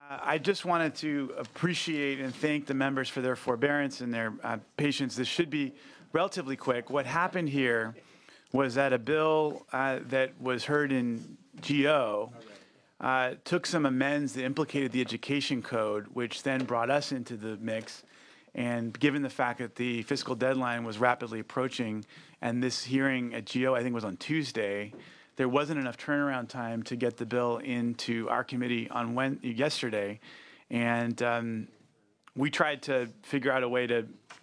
I just wanted to appreciate and thank the members for their forbearance and their patience. This should be relatively quick. What happened here was that a bill that was heard in GO took some amends that implicated the education code, which then brought us into the mix. And given the fact that the fiscal deadline was rapidly approaching, and this hearing at GO, I think, was on Tuesday, there wasn't enough turnaround time to get the bill into our committee on yesterday. And we tried to figure out a way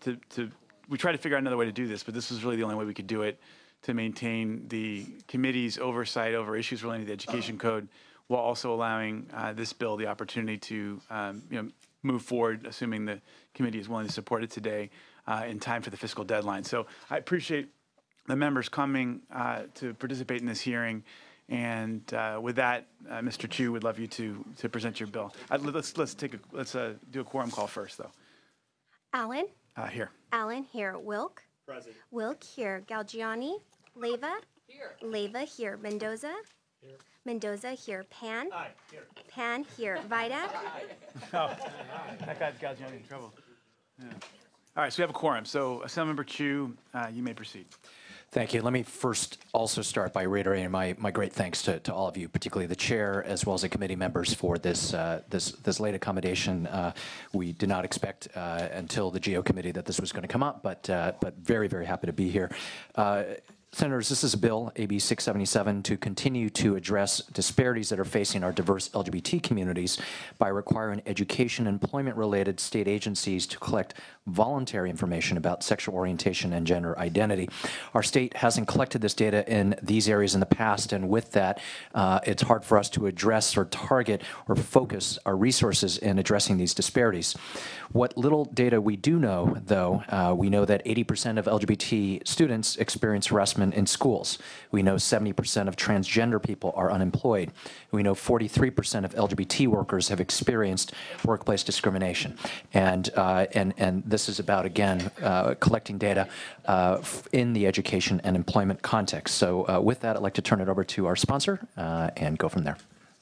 we tried to figure out another way to do this, but this was really the only way we could do it to maintain the committee's oversight over issues relating to the education code, while also allowing this bill the opportunity to move forward, assuming the committee is willing to support it today in time for the fiscal deadline. So I appreciate the members coming to participate in this hearing. And with that, Mr. Chu, would love you to present your bill. Let's do a quorum call first, though. Allen? Here. Allen here. Wilk? Present. Wilk here. Galgiani? Leyva? Here. Leyva here. Mendoza? Here. Mendoza here. Pan? Aye. Here. Pan here. Vida? Oh, that got Galgiani in trouble. Yeah. All right, so we have a quorum. So, Assemblymember Chu, you may proceed. Thank you. Let me first also start by reiterating my great thanks to all of you, particularly the chair as well as the committee members for this this late accommodation. We did not expect until the GO committee that this was going to come up, but very, very happy to be here. Senators, this is a bill, AB 677, to continue to address disparities that are facing our diverse LGBT communities by requiring education and employment-related state agencies to collect voluntary information about sexual orientation and gender identity. Our state hasn't collected this data in these areas in the past, and with that, it's hard for us to address or target or focus our resources in addressing these disparities. What little data we do know, though, we know that 80% of LGBT students experience harassment in schools. We know 70% of transgender people are unemployed. We know 43% of LGBT workers have experienced workplace discrimination. And this is about, again, collecting data in the education and employment context. So with that, I'd like to turn it over to our sponsor and go from there.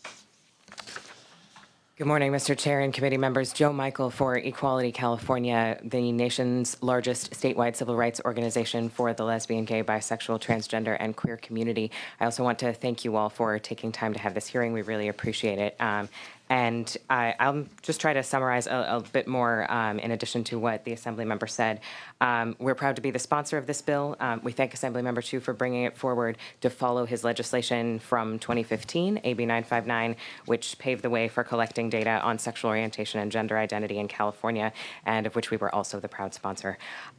Good morning, Mr. Chair and committee members. Joe Michael for Equality California, the nation's largest statewide civil rights organization for the lesbian, gay, bisexual, transgender, and queer community. I also want to thank you all for taking time to have this hearing. We really appreciate it. And I'll just try to summarize a bit more in addition to what the Assembly member said. We're proud to be the sponsor of this bill. We thank Assembly Member Chu for bringing it forward to follow his legislation from 2015, AB 959, which paved the way for collecting data on sexual orientation and gender identity in California, and of which we were also the proud sponsor.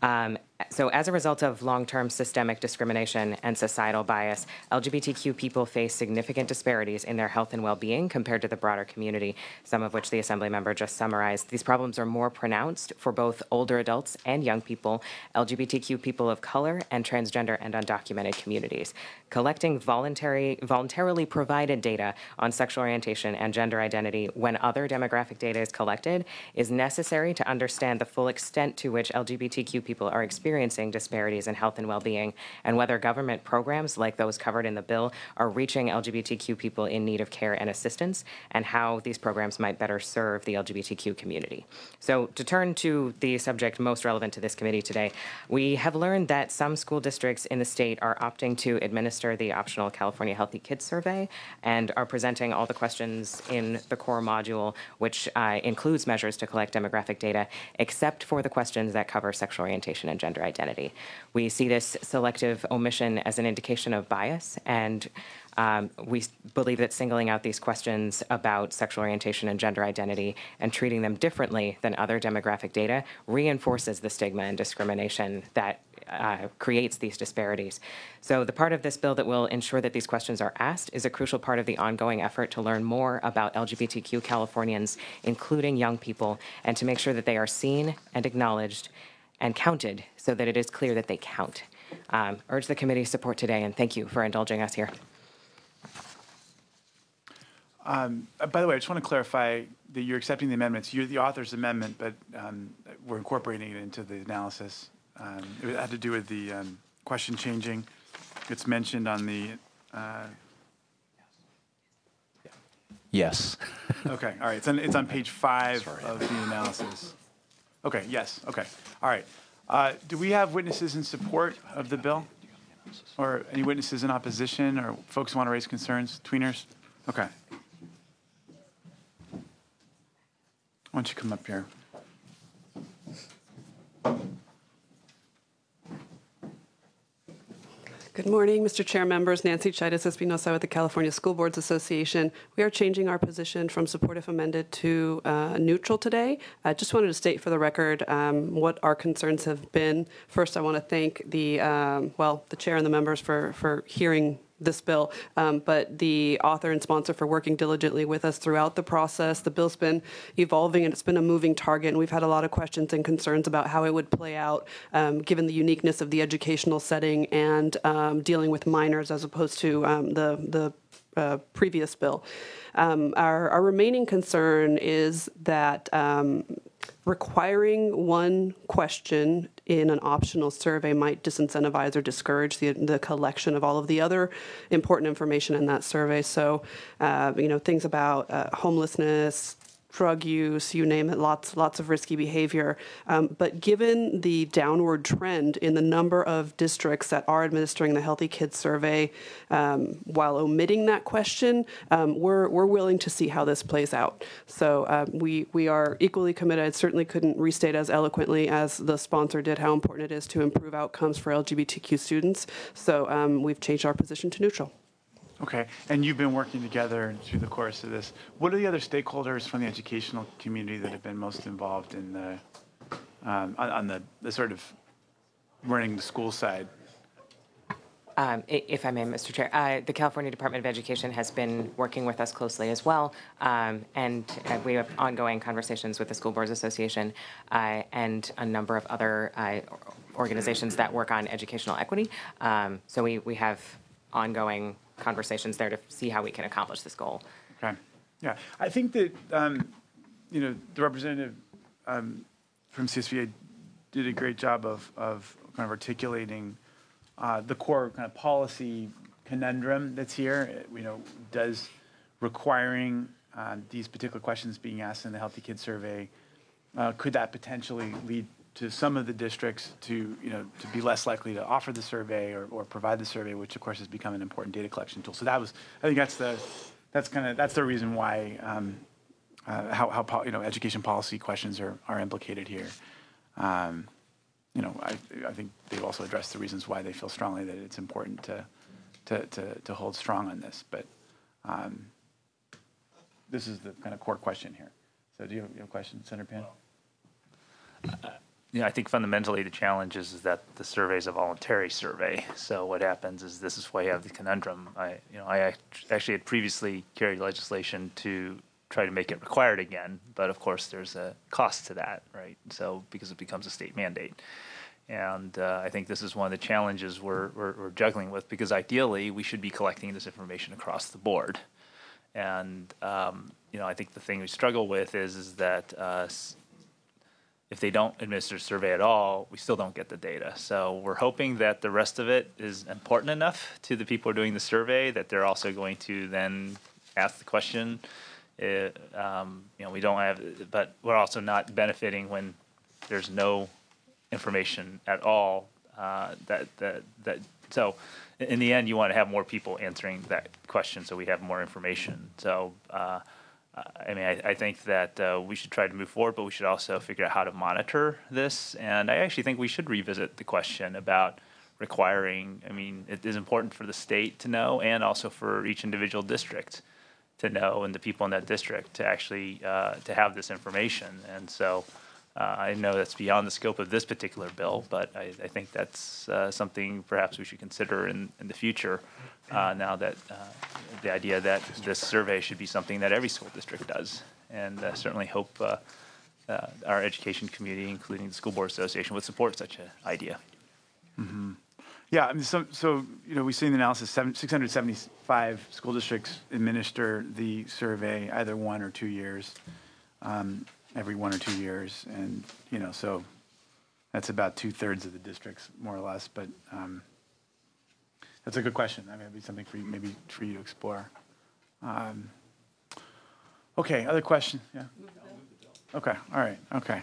So as a result of long-term systemic discrimination and societal bias, LGBTQ people face significant disparities in their health and well-being compared to the broader community, some of which the Assembly member just summarized. These problems are more pronounced for both older adults and young people, LGBTQ people of color, and transgender and undocumented communities. Collecting voluntarily provided data on sexual orientation and gender identity when other demographic data is collected is necessary to understand the full extent to which LGBTQ people are experiencing disparities in health and well-being, and whether government programs like those covered in the bill are reaching LGBTQ people in need of care and assistance, and how these programs might better serve the LGBTQ community. So to turn to the subject most relevant to this committee today, we have learned that some school districts in the state are opting to administer the optional California Healthy Kids Survey and are presenting all the questions in the core module, which includes measures to collect demographic data, except for the questions that cover sexual orientation and gender identity. We see this selective omission as an indication of bias, and we believe that singling out these questions about sexual orientation and gender identity and treating them differently than other demographic data reinforces the stigma and discrimination that creates these disparities. So the part of this bill that will ensure that these questions are asked is a crucial part of the ongoing effort to learn more about LGBTQ Californians, including young people, and to make sure that they are seen and acknowledged and counted so that it is clear that they count. Urge the committee's support today, and thank you for indulging us here. By the way, I just want to clarify that you're accepting the amendments. You're the author's amendment, but we're incorporating it into the analysis. It had to do with the question changing. It's mentioned on the... Yes. Okay, all right, it's on page 5 of the analysis. Okay, yes, okay, all right. Do we have witnesses in support of the bill? Or any witnesses in opposition, or folks who want to raise concerns, tweeners? Okay. Why don't you come up here? Good morning, Mr. Chair, members. Nancy Chaitis Espinosa with the California School Boards Association. We are changing our position from support if amended to neutral today. I just wanted to state for the record what our concerns have been. First, I want to thank the chair and the members for hearing this bill, but the author and sponsor for working diligently with us throughout the process. The bill's been evolving and it's been a moving target, and we've had a lot of questions and concerns about how it would play out given the uniqueness of the educational setting and dealing with minors as opposed to the previous bill. Our remaining concern is that requiring one question in an optional survey might disincentivize or discourage the collection of all of the other important information in that survey. So, things about homelessness, drug use, you name it, lots of risky behavior. But given the downward trend in the number of districts that are administering the Healthy Kids Survey, while omitting that question, we're willing to see how this plays out. So we are equally committed. I certainly couldn't restate as eloquently as the sponsor did how important it is to improve outcomes for LGBTQ students. So we've changed our position to neutral. Okay, and you've been working together through the course of this. What are the other stakeholders from the educational community that have been most involved in the on the sort of running the school side? If I may, Mr. Chair, the California Department of Education has been working with us closely as well, and we have ongoing conversations with the School Boards Association and a number of other organizations that work on educational equity. So we have ongoing conversations there to see how we can accomplish this goal. Okay, yeah, I think that the representative from CSVA did a great job of kind of articulating the core kind of policy conundrum that's here. Does requiring these particular questions being asked in the Healthy Kids Survey, could that potentially lead to some of the districts to be less likely to offer the survey or provide the survey, which of course has become an important data collection tool. So I think that's the reason why how education policy questions are implicated here. I think they've also addressed the reasons why they feel strongly that it's important to hold strong on this. But this is the kind of core question here. So do you have a question, Senator Pan? I think fundamentally the challenge is that the survey is a voluntary survey. So what happens is this is why you have the conundrum. I actually had previously carried legislation to try to make it required again, but of course there's a cost to that, right? So because it becomes a state mandate. And I think this is one of the challenges we're juggling with, because ideally we should be collecting this information across the board. And I think the thing we struggle with is that if they don't administer a survey at all, we still don't get the data. So we're hoping that the rest of it is important enough to the people who are doing the survey that they're also going to then ask the question. We don't have, but we're also not benefiting when there's no information at all. So in the end, you want to have more people answering that question so we have more information. So I think that we should try to move forward, but we should also figure out how to monitor this. And I actually think we should revisit the question about requiring. It is important for the state to know, and also for each individual district to know, and the people in that district to actually to have this information. And so I know that's beyond the scope of this particular bill, but I think that's something perhaps we should consider in the future. Now that the idea that this survey should be something that every school district does, and certainly hope our education community, including the School Board Association, would support such an idea. Mm-hmm. Yeah, we see in the analysis 675 school districts administer the survey either 1 or 2 years, every 1 or 2 years, and so that's about 2/3 of the districts, more or less. But that's a good question. It'd be something for you to explore. Okay, other question? Yeah. Okay, all right, okay.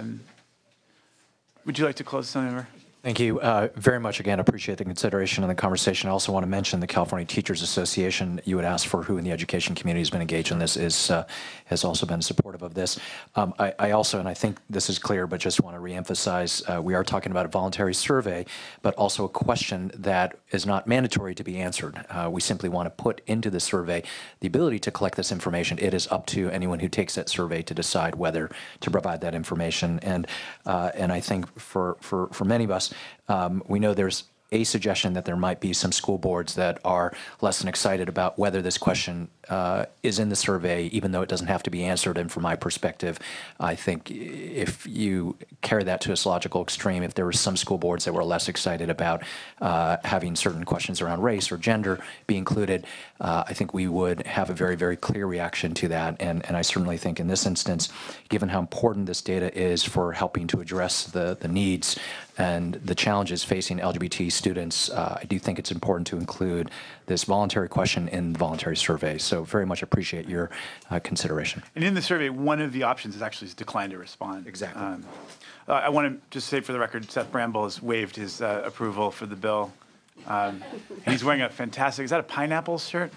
Would you like to close this member? Thank you very much. Again, appreciate the consideration and the conversation. I also want to mention the California Teachers Association. You had asked for who in the education community has been engaged in this, has also been supportive of this. I also, and I think this is clear, but just want to reemphasize, we are talking about a voluntary survey, but also a question that is not mandatory to be answered. We simply want to put into the survey the ability to collect this information. It is up to anyone who takes that survey to decide whether to provide that information. And I think for many of us, we know there's a suggestion that there might be some school boards that are less than excited about whether this question is in the survey, even though it doesn't have to be answered. And from my perspective, I think if you carry that to its logical extreme, if there were some school boards that were less excited about having certain questions around race or gender be included, I think we would have a very, very clear reaction to that. And I certainly think in this instance, given how important this data is for helping to address the needs and the challenges facing LGBT students, I do think it's important to include this voluntary question in the voluntary survey. So very much appreciate your consideration. And in the survey, one of the options is actually decline to respond. Exactly. I want to just say for the record, Seth Bramble has waived his approval for the bill. And he's wearing a fantastic, is that a pineapple shirt?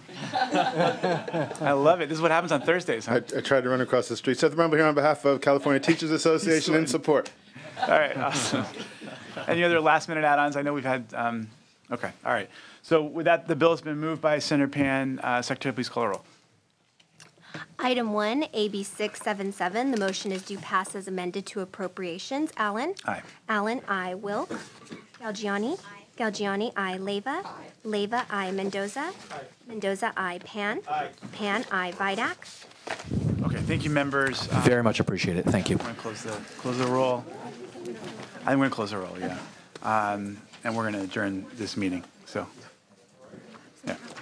I love it. This is what happens on Thursdays. Huh? I tried to run across the street. Seth Bramble here on behalf of California Teachers Association in support. All right, awesome. Any other last minute add-ons? I know we've had, okay, all right. So with that, the bill has been moved by Senator Pan. Secretary, please call the roll. Item 1, AB 677. The motion is due pass as amended to appropriations. Allen? Aye. Allen, aye. Wilk? Galgiani? Galgiani, aye. Leyva? Leyva, aye. Mendoza? Mendoza, aye. Pan? Pan, aye. Vidak? Okay, thank you, members. Very much appreciate it. Thank you. I'm going to close the roll. I'm going to close the roll, yeah. And we're going to adjourn this meeting, so, yeah.